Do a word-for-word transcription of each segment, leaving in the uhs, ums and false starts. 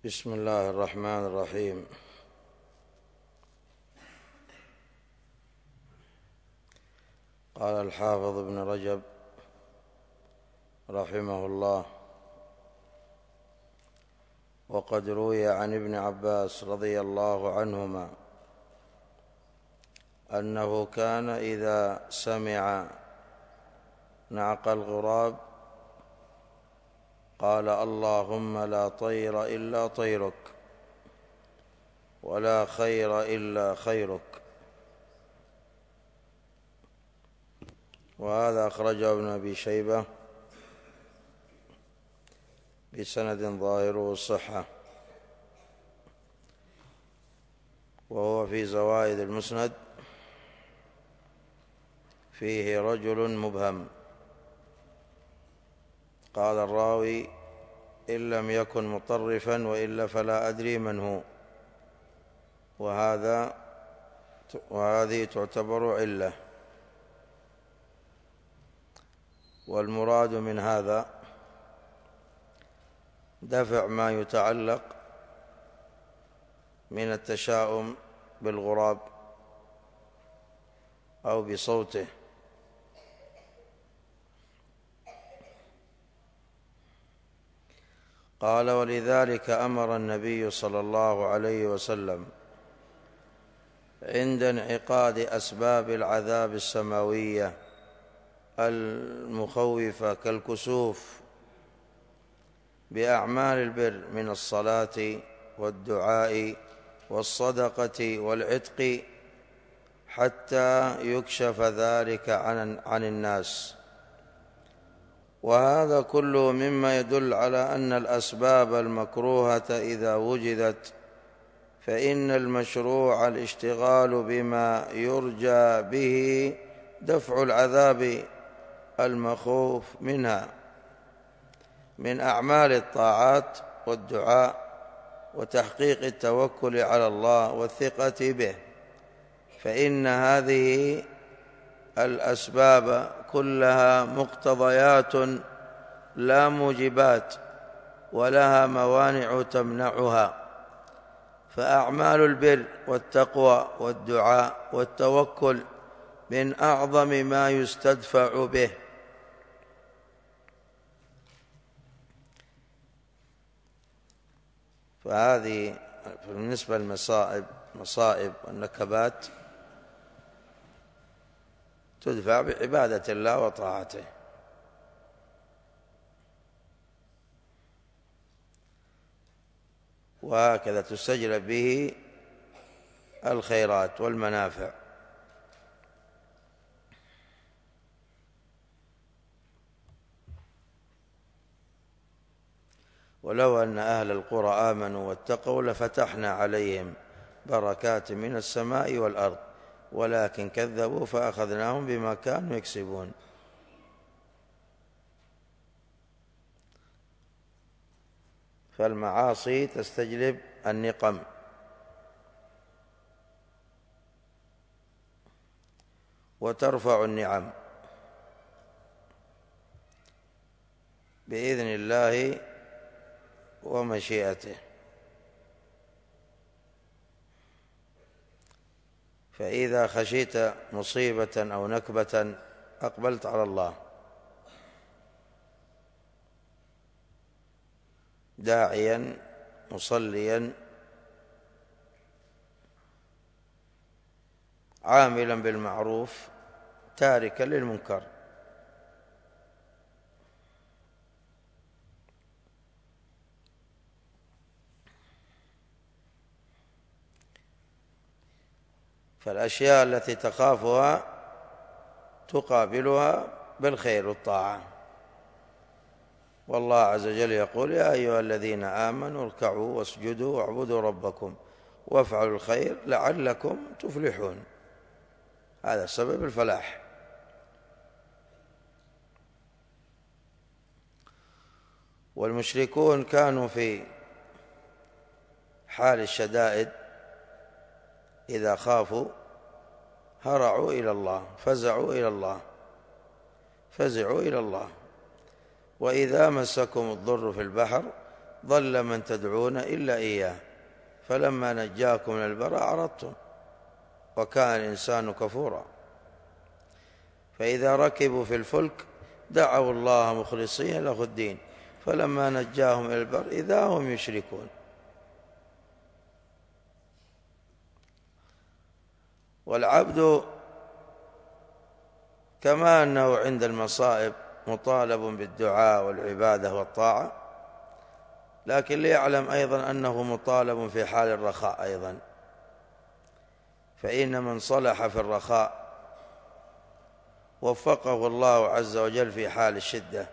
بسم الله الرحمن الرحيم. قال الحافظ ابن رجب رحمه الله: وقد روي عن ابن عباس رضي الله عنهما أنه كان إذا سمع نعق الغراب قال: اللهم لا طير إلا طيرك، ولا خير إلا خيرك. وهذا أخرجه ابن أبي شيبة بسند ظاهره الصحة، وهو في زوائد المسند فيه رجل مبهم. قال الراوي: إن لم يكن مطرفا وإلا فلا أدري من هو. وهذا وهذه تعتبر علة. والمراد من هذا دفع ما يتعلق من التشاؤم بالغراب أو بصوته. قال: ولذلك أمر النبي صلى الله عليه وسلم عند انعقاد أسباب العذاب السماوية المخوفة كالكسوف بأعمال البر من الصلاة والدعاء والصدقة والعتق، حتى يكشف ذلك عن عن الناس. وهذا كله مما يدل على أن الأسباب المكروهة إذا وجدت فإن المشروع الاشتغال بما يرجى به دفع العذاب المخوف منها من أعمال الطاعات والدعاء وتحقيق التوكل على الله والثقة به، فإن هذه الأسباب كلها مقتضيات لا موجبات، ولها موانع تمنعها. فأعمال البر والتقوى والدعاء والتوكل من أعظم ما يستدفع به. فهذه بالنسبة للمصائب مصائب والنكبات تدفع بعبادة الله وطاعته. وهكذا تستجلب به الخيرات والمنافع. ولو أن أهل القرى آمنوا واتقوا لفتحنا عليهم بركات من السماء والأرض، ولكن كذبوا فأخذناهم بما كانوا يكسبون. فالمعاصي تستجلب النقم. وترفع النعم بإذن الله ومشيئته. فإذا خشيت مصيبة أو نكبة أقبلت على الله داعيا مصليا عاملا بالمعروف تاركا للمنكر. فالأشياء التي تخافها تقابلها بالخير والطاعة. والله عز وجل يقول: يا أيها الذين آمنوا اركعوا واسجدوا واعبدوا ربكم وافعلوا الخير لعلكم تفلحون. هذا سبب الفلاح. والمشركون كانوا في حال الشدائد إذا خافوا هرعوا إلى الله، فزعوا إلى الله فزعوا إلى الله. وإذا مسكم الضر في البحر ضل من تدعون إلا إياه فلما نجاكم من البر أعرضتم وكان الإنسان كفورا. فإذا ركبوا في الفلك دعوا الله مخلصين له الدين فلما نجاهم إلى البر إذا هم يشركون. والعبد كما أنه عند المصائب مطالب بالدعاء والعبادة والطاعة، لكن ليعلم أيضا أنه مطالب في حال الرخاء أيضا، فإن من صلح في الرخاء وفقه الله عز وجل في حال الشدة،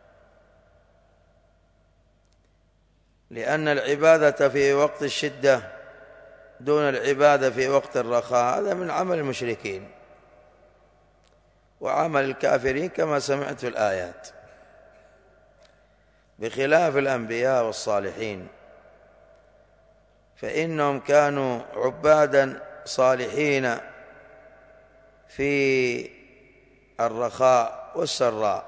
لأن العبادة في وقت الشدة دون العبادة في وقت الرخاء هذا من عمل المشركين وعمل الكافرين كما سمعت في الآيات، بخلاف الأنبياء والصالحين فإنهم كانوا عبادا صالحين في الرخاء والسراء،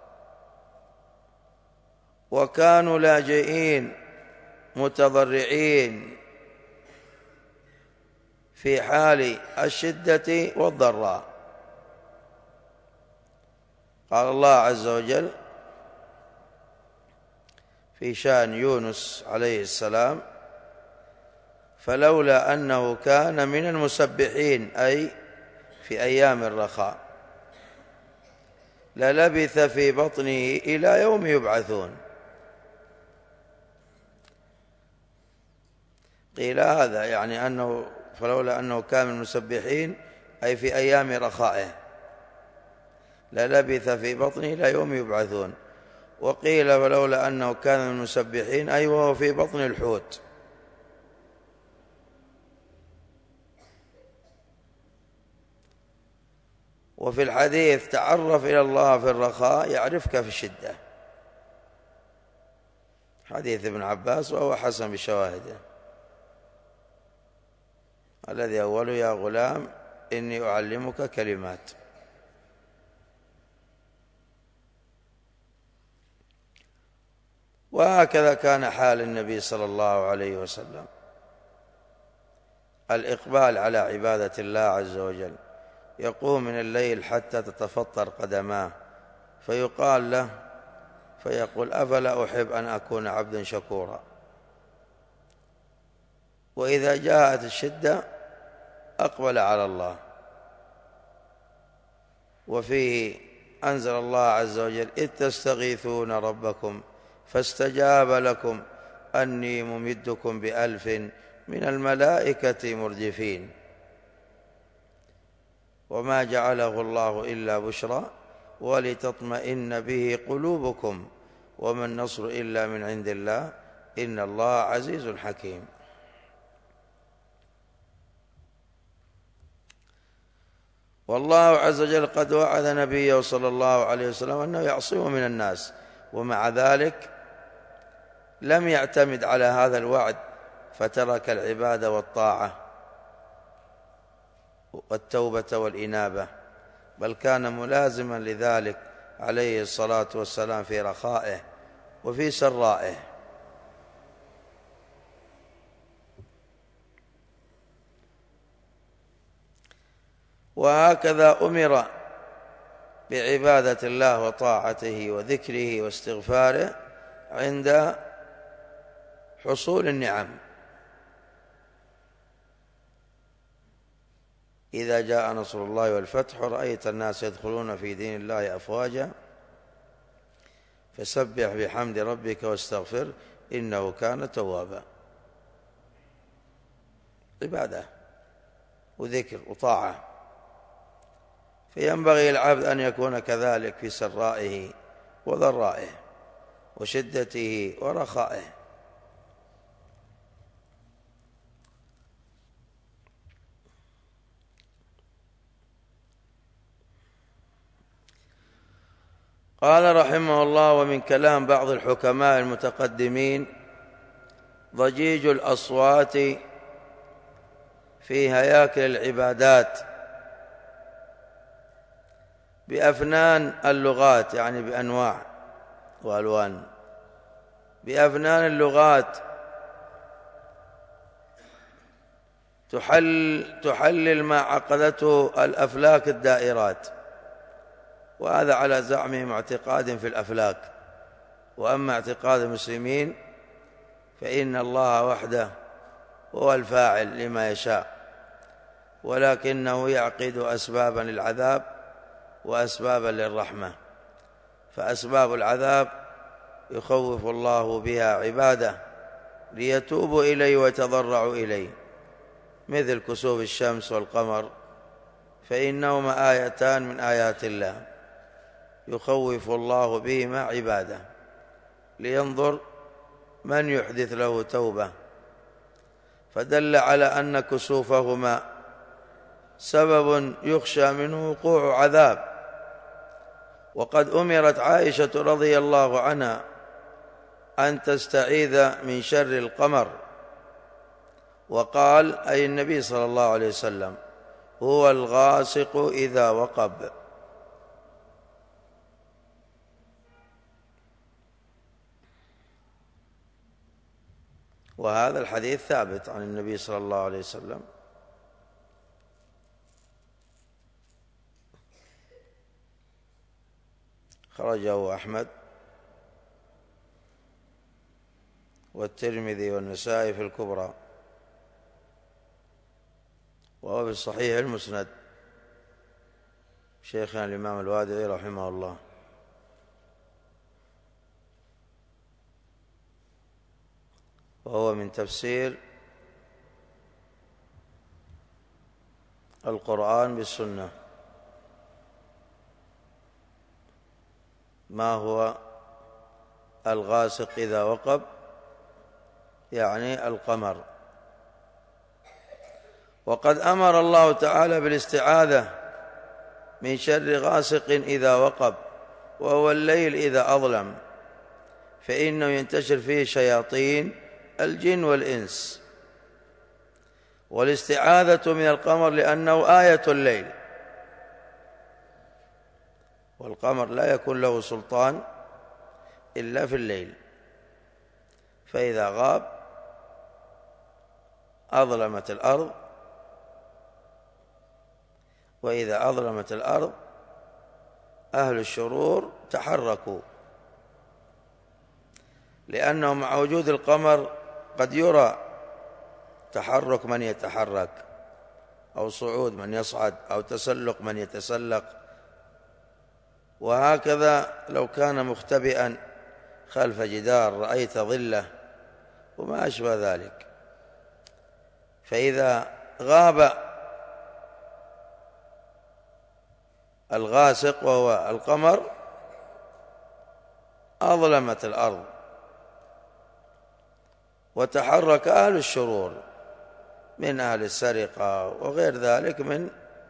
وكانوا لاجئين متضرعين في حال الشدة والضراء. قال الله عز وجل في شأن يونس عليه السلام: فلولا أنه كان من المسبحين، أي في أيام الرخاء، للبث في بطنه إلى يوم يبعثون. قيل هذا يعني أنه فلولا أنه كان من المسبحين أي في أيام رخائه للبث في بطنه إلى يوم يبعثون، وقيل فلولا أنه كان من المسبحين أي وهو في بطن الحوت. وفي الحديث: تعرف إلى الله في الرخاء يعرفك في الشدة، حديث ابن عباس وهو حسن بشواهده، الذي أوله: يا غلام إني أعلمك كلمات. وهكذا كان حال النبي صلى الله عليه وسلم، الإقبال على عبادة الله عز وجل، يقوم من الليل حتى تتفطر قدماه فيقال له فيقول: أفلا أحب أن أكون عبدا شكورا. وإذا جاءت الشدة أقبل على الله. وفيه أنزل الله عز وجل: إذ تستغيثون ربكم فاستجاب لكم أني ممدكم بألف من الملائكة مردفين. وما جعله الله إلا بشرى ولتطمئن به قلوبكم وما النصر إلا من عند الله إن الله عزيز حكيم. والله عز وجل قد وعد نبيه صلى الله عليه وسلم أنه يعصمه من الناس، ومع ذلك لم يعتمد على هذا الوعد فترك العبادة والطاعة والتوبة والإنابة، بل كان ملازما لذلك عليه الصلاة والسلام في رخائه وفي سرائه. وهكذا أمر بعبادة الله وطاعته وذكره واستغفاره عند حصول النعم. إذا جاء نصر الله والفتح رأيت الناس يدخلون في دين الله أفواجا فسبح بحمد ربك واستغفر إنه كان توابا. عبادة وذكر وطاعة، فينبغي العبد أن يكون كذلك في سرائه وضرائه وشدته ورخائه. قال رحمه الله: ومن كلام بعض الحكماء المتقدمين ضجيج الأصوات في هياكل العبادات بأفنان اللغات، يعني بأنواع وألوان، بأفنان اللغات تحل تحلل ما عقدته الأفلاك الدائرات، وهذا على زعمهم اعتقاد في الأفلاك. وأما اعتقاد المسلمين فإن الله وحده هو الفاعل لما يشاء، ولكنه يعقد أسبابا للعذاب وأسبابا للرحمة. فأسباب العذاب يخوف الله بها عباده ليتوبوا إليه ويتضرعوا إليه، مثل كسوف الشمس والقمر، فإنهما آيتان من آيات الله يخوف الله بهما عباده لينظر من يحدث له توبة، فدل على أن كسوفهما سبب يخشى منه وقوع عذاب. وقد أمرت عائشة رضي الله عنها أن تستعيذ من شر القمر، وقال أي النبي صلى الله عليه وسلم: هو الغاسق إذا وقب. وهذا الحديث ثابت عن النبي صلى الله عليه وسلم. خرجه أحمد والترمذي والنسائي في الكبرى، وهو في الصحيح المسند شيخنا الإمام الوادعي رحمه الله. وهو من تفسير القرآن بالسنة. ما هو الغاسق إذا وقب؟ يعني القمر. وقد أمر الله تعالى بالاستعاذة من شر غاسق إذا وقب، وهو الليل إذا أظلم، فإنه ينتشر فيه شياطين الجن والإنس. والاستعاذة من القمر لأنه آية الليل، والقمر لا يكون له سلطان إلا في الليل، فإذا غاب أظلمت الأرض، وإذا أظلمت الأرض أهل الشرور تحركوا، لأنه مع وجود القمر قد يرى تحرك من يتحرك، أو صعود من يصعد، أو تسلق من يتسلق. وهكذا لو كان مختبئا خلف جدار رأيت ظله وما أشبه ذلك. فإذا غاب الغاسق وهو القمر أظلمت الأرض وتحرك أهل الشرور من أهل السرقة وغير ذلك من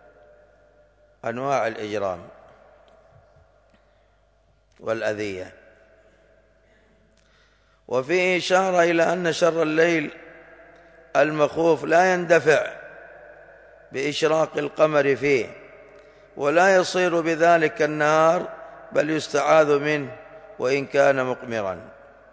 أنواع الإجرام والأذية. وفيه إشارة إلى أن شر الليل المخوف لا يندفع بإشراق القمر فيه، ولا يصير بذلك النهار، بل يستعاذ منه وإن كان مقمرا.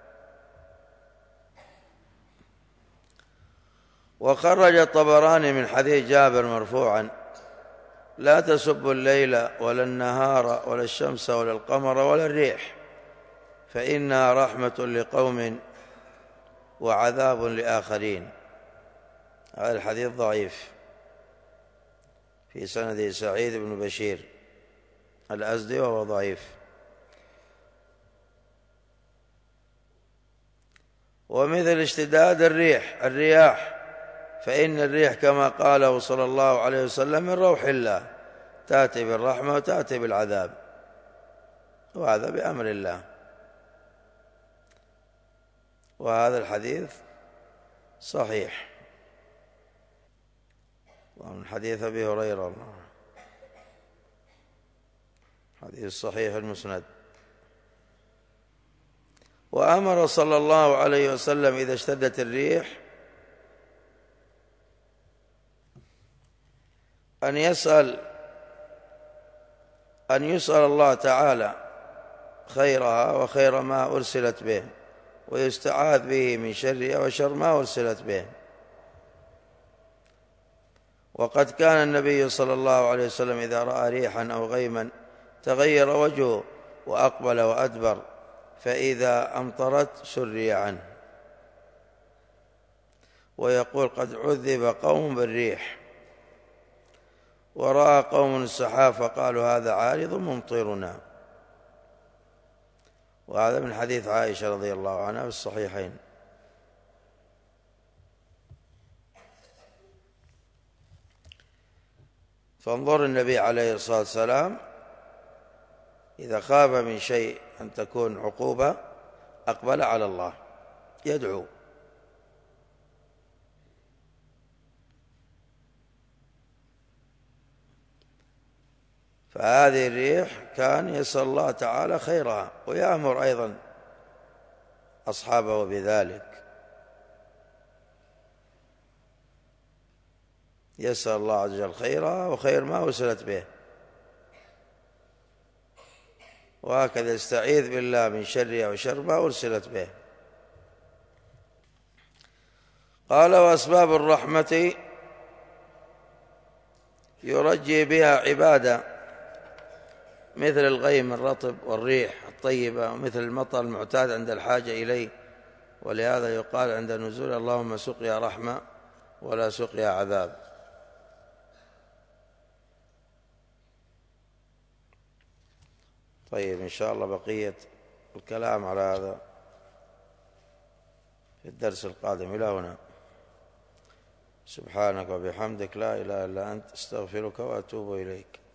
وخرج الطبراني من حديث جابر مرفوعا: لا تسبوا الليل ولا النهار ولا الشمس ولا القمر ولا الريح، فإنها رحمة لقوم وعذاب لآخرين. هذا الحديث ضعيف، في سنده سعيد بن بشير الأزدي وهو ضعيف. ومثل اشتداد الريح الرياح، فإن الريح كما قاله صلى الله عليه وسلم من روح الله، تأتي بالرحمة وتأتي بالعذاب، وهذا بأمر الله. وهذا الحديث صحيح، ومن حديث أبي هريرة، حديث صحيح المسند. وأمر صلى الله عليه وسلم إذا اشتدت الريح أن يسأل أن يسأل الله تعالى خيرها وخير ما أرسلت به، ويستعاذ به من شرها وشر ما أرسلت به. وقد كان النبي صلى الله عليه وسلم إذا رأى ريحا أو غيما تغير وجهه وأقبل وأدبر، فإذا أمطرت سري عنه، ويقول قد عذب قوم بالريح، ورأى قوم السحاب فقالوا هذا عارض ممطرنا. وهذا من حديث عائشة رضي الله عنها في الصحيحين. فانظر النبي عليه الصلاة والسلام إذا خاف من شيء أن تكون عقوبة أقبل على الله يدعو. فهذه الريح كان يسأل الله تعالى خيرها، ويأمر أيضا أصحابه بذلك، يسأل الله عز وجل خيرها وخير ما أرسلت به، وهكذا يستعيذ بالله من شرها وشر ما أرسلت به. قال وأسباب الرحمة يرجي بها عباده مثل الغيم الرطب والريح الطيبة، ومثل المطر المعتاد عند الحاجة إليه، ولهذا يقال عند نزول اللهم سقيا رحمة ولا سقيا عذاب. طيب إن شاء الله بقية الكلام على هذا في الدرس القادم. إلى هنا، سبحانك وبحمدك لا إله إلا أنت، استغفرك وأتوب إليك.